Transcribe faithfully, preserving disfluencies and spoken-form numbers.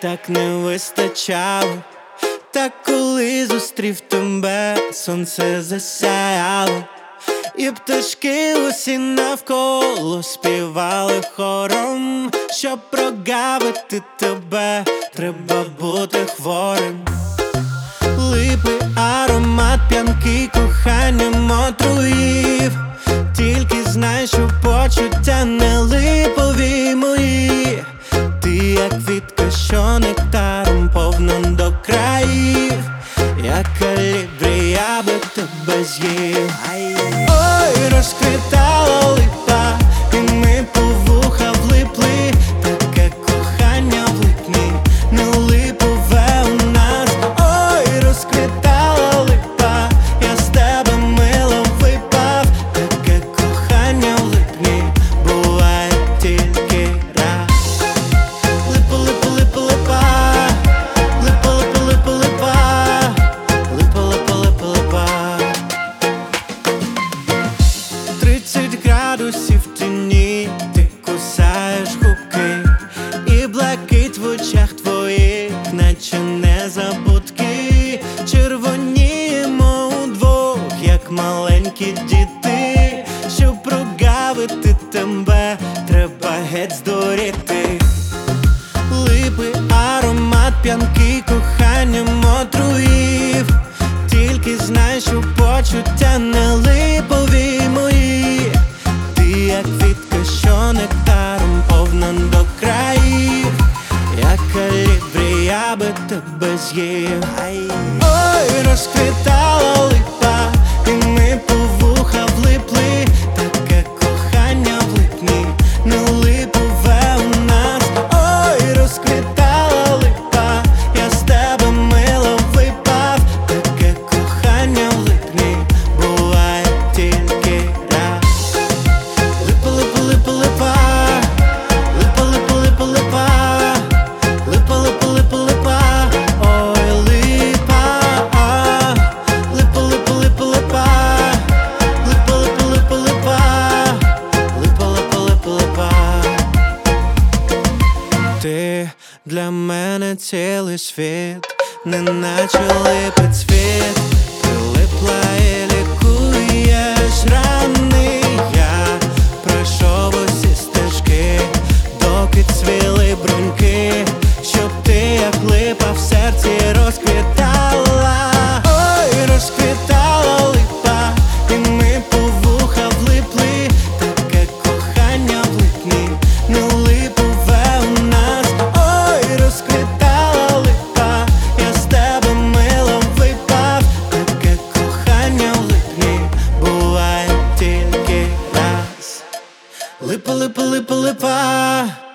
так не вистачало. Та коли зустрів тебе, сонце засяяло, і пташки усі навколо співали хором. Щоб прогавити тебе, треба бути хворим. Липи, аромат п'янки коханням отруїв. Тільки знай, що почуття не липові мої. Ти як квітка, що нектаром повна до країв. Як калібрі, я би тебе з'їв. Ой, розквітала липа, і ми по вуха влипли. Таке кохання в липні, не липове у нас. Ой, розквітала липа, я з тебе мило випав. Таке кохання в липні буває тільки раз. Липа, липа, липа, липа, липа, липа, липа, липа, липа, липа, липа, липа. Тридцять градусів в тіні, ти кусаєш губки, і блакить в очах твоїх, наче незабудки. Червоніємо удвох, як маленькі діти. Щоб прогавити тебе, треба геть здуріти. Липи, аромат п'янки коханням отруїв. Тільки знай, що почуття не липові мої. Ти як квітка, що нектаром повна до країв. Як калібрі, я би тебе з'їв. Ой, розквітала липа, і ми по вуха влипли. Таке кохання в липні, не липове у нас. Ой, розквітала липа, я з тебе мило випав. Таке кохання в липні буває тільки раз. Липа, липа, липа, липа, липа, липа, липа, липа, липа, липа, липа, липа. Ой, липа, липа, липа, липа, липа, липа, липа, липа, липа, липа, липа, липа, липа. Ти для мене цілий світ, неначе липи цвіт. Прилипла і лікуєш рани. Я пройшов усі стежки, доки цвіли бруньки. Щоб ти, як липа, в серці розквітала. Ой, розквітала липа, і ми по вуха влипли. Таке кохання в липні, не липове у нас. Ой, розквітала липа, я з тебе мило випав. Таке кохання в липні буває тільки раз. Липа, липа, липа, липа.